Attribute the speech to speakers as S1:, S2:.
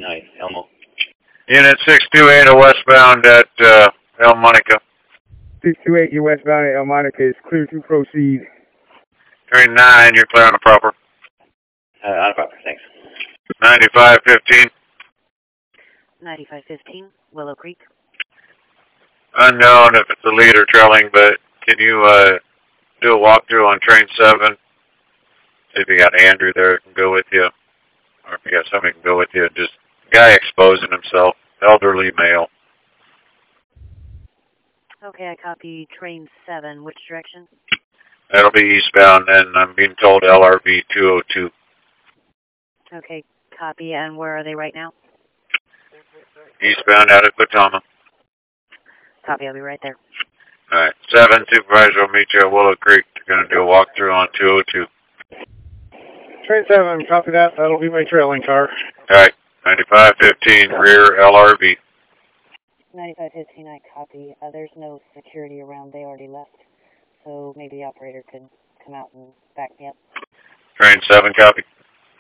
S1: Nice. Elmo.
S2: Unit 628 westbound at El Monica.
S3: 628, you're westbound at El Monica. Is clear to proceed.
S2: Train 9, you're clear on the proper.
S1: On the proper, thanks.
S2: 9515.
S4: 9515, Willow Creek.
S2: Unknown if it's a lead or trailing, but can you do a walkthrough on train 7? See if you got Andrew there that can go with you. Or if you got somebody who can go with you. Just guy exposing himself. Elderly male.
S4: Okay, I copy train 7. Which direction?
S2: That'll be eastbound, and I'm being told LRV 202.
S4: Okay, copy. And where are they right now?
S2: Eastbound out of Katama.
S4: Copy, I'll be right there.
S2: All right. 7, supervisor will meet you at Willow Creek. They're going to do a walkthrough on 202.
S3: Train 7, copy that. That'll be my trailing car.
S2: All right. 9515, rear LRV.
S4: 9515, I copy. There's no security around. They already left. So maybe the operator could come out and back me up.
S2: Train 7, copy.